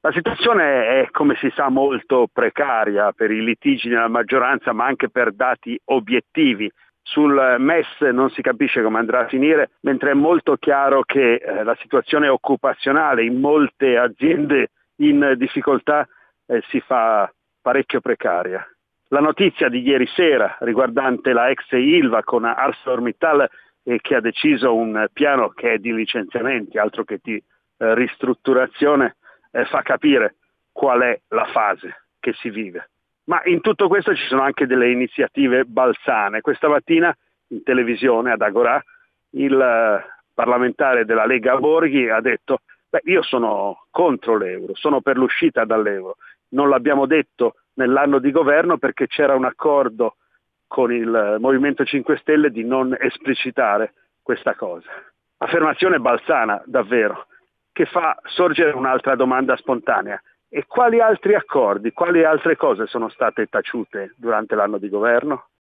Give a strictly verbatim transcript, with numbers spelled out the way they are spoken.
La situazione è, come si sa, molto precaria per i litigi nella maggioranza, ma anche per dati obiettivi. Sul M E S non si capisce come andrà a finire, mentre è molto chiaro che eh, la situazione occupazionale in molte aziende in difficoltà eh, si fa parecchio precaria. La notizia di ieri sera riguardante la ex Ilva con ArcelorMittal eh, che ha deciso un piano che è di licenziamenti, altro che di eh, ristrutturazione, eh, fa capire qual è la fase che si vive. Ma in tutto questo ci sono anche delle iniziative balzane. Questa mattina in televisione ad Agorà il eh, parlamentare della Lega Borghi ha detto: beh, io sono contro l'euro, sono per l'uscita dall'euro. Non l'abbiamo detto nell'anno di governo perché c'era un accordo con il Movimento cinque Stelle di non esplicitare questa cosa. Affermazione balzana, davvero, che fa sorgere un'altra domanda spontanea. E quali altri accordi, quali altre cose sono state taciute durante l'anno di governo?